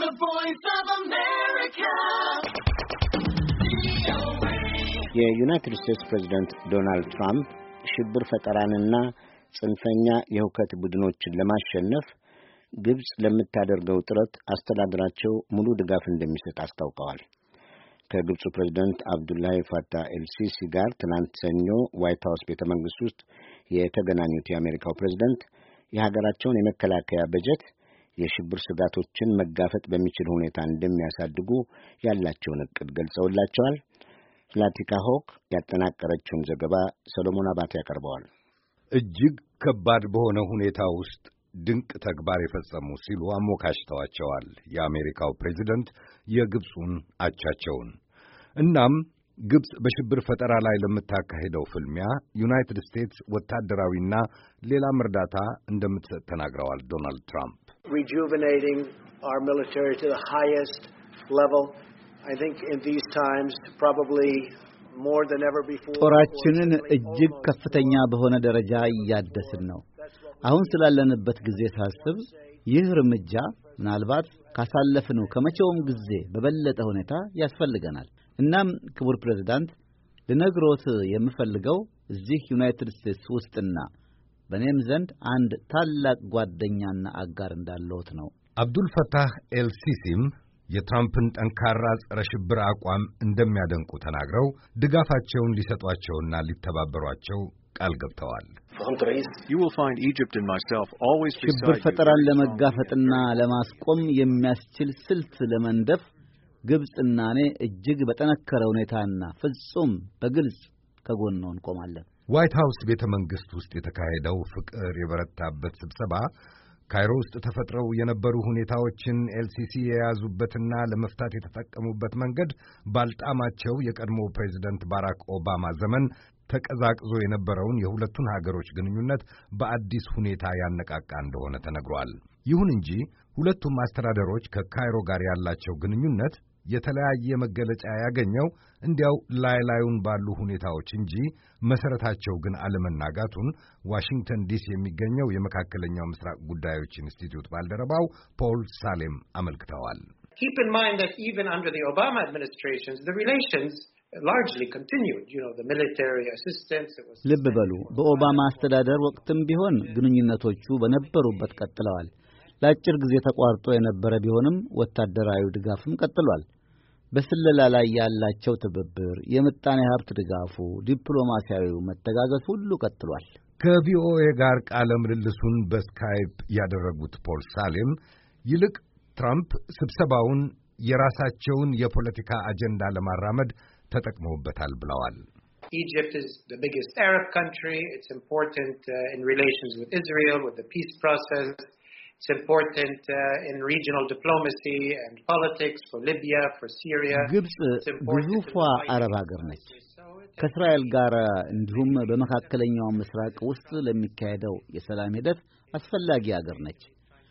The Voice of America. የዩናይትድ ስቴትስ ፕሬዝዳንት ዶናልድ ትራምፕ ሽብር ፈጠራንና ጽንፈኛ የሁከት ቡድኖችን ለማሸነፍ ግብጽ ለምታደርገው ጥረት አስተዳደራቸው ሙሉ ድጋፍ እንደሚሰጥ አስታውቀዋል። ከግብፁ ፕሬዝዳንት አብዱላሂ ፋታህ ኤልሲሲ ጋር ትናንት ሰኞ ዋይት ሃውስ ቤተ መንግሥት ውስጥ የተገናኙት የአሜሪካው ፕሬዝዳንት የሀገራቸውን የመከላከያ በጀት የሽብር ስጋቶችን መጋፈጥ በሚችል ሁኔታ እንደሚያሳድጉ ያላቸውን እቅድ ገልጸውላቸዋል። ላቲካ ሆክ ያጠናቀረችውን ዘገባ ሰሎሞን አባተ ያቀርበዋል። እጅግ ከባድ በሆነ ሁኔታ ውስጥ ድንቅ ተግባር የፈጸሙ ሲሉ አሞካሽተዋቸዋል የአሜሪካው ፕሬዚደንት የግብፁን አቻቸውን። እናም ግብፅ በሽብር ፈጠራ ላይ ለምታካሄደው ፍልሚያ ዩናይትድ ስቴትስ ወታደራዊና ሌላም እርዳታ እንደምትሰጥ ተናግረዋል ዶናልድ ትራምፕ። Rejuvenating our military to the highest level. I think in these times probably more than ever before. ጦራችንን እጅግ ከፍተኛ በሆነ ደረጃ እያደስን ነው። አሁን ስላለንበት ጊዜ ሳስብ ይህ እርምጃ ምናልባት ካሳለፍነው ከመቼውም ጊዜ በበለጠ ሁኔታ ያስፈልገናል። እናም ክቡር ፕሬዝዳንት ልነግሮት የምፈልገው እዚህ ዩናይትድ ስቴትስ ውስጥና በእኔም ዘንድ አንድ ታላቅ ጓደኛና አጋር እንዳለዎት ነው። አብዱል ፈታህ ኤልሲሲም የትራምፕን ጠንካራ ጸረ ሽብር አቋም እንደሚያደንቁ ተናግረው ድጋፋቸውን ሊሰጧቸውና ሊተባበሯቸው ቃል ገብተዋል። ሽብር ፈጠራን ለመጋፈጥና ለማስቆም የሚያስችል ስልት ለመንደፍ ግብጽና እኔ እጅግ በጠነከረ ሁኔታና ፍጹም በግልጽ ከጎንዎ እንቆማለን። ዋይት ሃውስ ቤተ መንግሥት ውስጥ የተካሄደው ፍቅር የበረታበት ስብሰባ ካይሮ ውስጥ ተፈጥረው የነበሩ ሁኔታዎችን ኤልሲሲ የያዙበትና ለመፍታት የተጠቀሙበት መንገድ ባልጣማቸው የቀድሞ ፕሬዝደንት ባራክ ኦባማ ዘመን ተቀዛቅዞ የነበረውን የሁለቱን ሀገሮች ግንኙነት በአዲስ ሁኔታ ያነቃቃ እንደሆነ ተነግሯል። ይሁን እንጂ ሁለቱም አስተዳደሮች ከካይሮ ጋር ያላቸው ግንኙነት የተለያየ መገለጫ ያገኘው እንዲያው ላዩን ባሉ ሁኔታዎች እንጂ መሰረታቸው ግን አለመናጋቱን ዋሽንግተን ዲሲ የሚገኘው የመካከለኛው ምስራቅ ጉዳዮች ኢንስቲትዩት ባልደረባው ፖል ሳሌም አመልክተዋል። Keep in mind that even under the Obama administration, the relations largely continued. The military assistance. ልብ በሉ፣ በኦባማ አስተዳደር ወቅትም ቢሆን ግንኙነቶቹ በነበሩበት ቀጥለዋል። ለአጭር ጊዜ ተቋርጦ የነበረ ቢሆንም ወታደራዊ ድጋፍም ቀጥሏል። በስለላ ላይ ያላቸው ትብብር፣ የምጣኔ ሀብት ድጋፉ፣ ዲፕሎማሲያዊው መተጋገዝ ሁሉ ቀጥሏል። ከቪኦኤ ጋር ቃለ ምልልሱን በስካይፕ ያደረጉት ፖል ሳሌም ይልቅ ትራምፕ ስብሰባውን የራሳቸውን የፖለቲካ አጀንዳ ለማራመድ ተጠቅመውበታል ብለዋል። Egypt is the biggest Arab country. It's important in relations with Israel, with the peace process. It's important in regional diplomacy and politics for Libya, for Syria. ግብጽ ግዙፏ አረብ ሀገር ነች። ከእስራኤል ጋር እንዲሁም በመካከለኛው ምስራቅ ውስጥ ለሚካሄደው የሰላም ሂደት አስፈላጊ ሀገር ነች።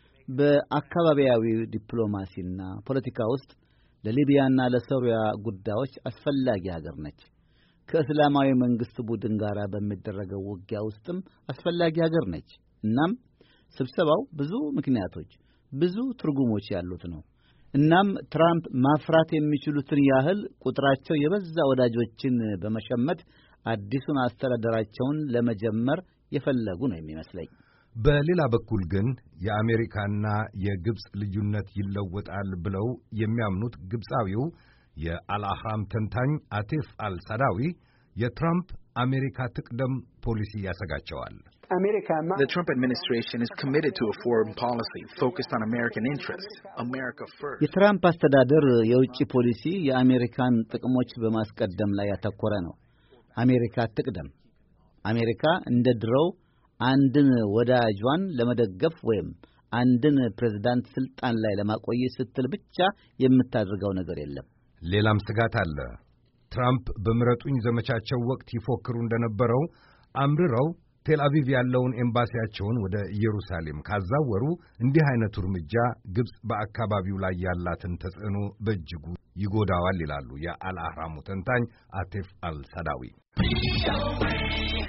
በአካባቢያዊ ዲፕሎማሲና ፖለቲካ ውስጥ ለሊቢያና ለሶሪያ ጉዳዮች አስፈላጊ ሀገር ነች። ከእስላማዊ መንግስት ቡድን ጋር በሚደረገው ውጊያ ውስጥም አስፈላጊ ሀገር ነች። እናም ስብሰባው ብዙ ምክንያቶች፣ ብዙ ትርጉሞች ያሉት ነው። እናም ትራምፕ ማፍራት የሚችሉትን ያህል ቁጥራቸው የበዛ ወዳጆችን በመሸመት አዲሱን አስተዳደራቸውን ለመጀመር የፈለጉ ነው የሚመስለኝ። በሌላ በኩል ግን የአሜሪካና የግብጽ ልዩነት ይለወጣል ብለው የሚያምኑት ግብጻዊው የአልአህራም ተንታኝ አቲፍ አልሳዳዊ የትራምፕ አሜሪካ ትቅደም ፖሊሲ ያሰጋቸዋል። The Trump administration is committed to a foreign policy focused on American interests. America first. የትራምፕ አስተዳደር የውጭ ፖሊሲ የአሜሪካን ጥቅሞች በማስቀደም ላይ ያተኮረ ነው። አሜሪካ ትቅደም። አሜሪካ እንደ ድሮው አንድን ወዳጇን ለመደገፍ ወይም አንድን ፕሬዝዳንት ስልጣን ላይ ለማቆየት ስትል ብቻ የምታደርገው ነገር የለም። ሌላም ስጋት አለ። ትራምፕ በምረጡኝ ዘመቻቸው ወቅት ይፎክሩ እንደነበረው አምርረው ቴል አቪቭ ያለውን ኤምባሲያቸውን ወደ ኢየሩሳሌም ካዛወሩ እንዲህ አይነቱ እርምጃ ግብጽ በአካባቢው ላይ ያላትን ተጽዕኖ በእጅጉ ይጎዳዋል ይላሉ የአልአህራሙ ተንታኝ አቲፍ አልሳዳዊ።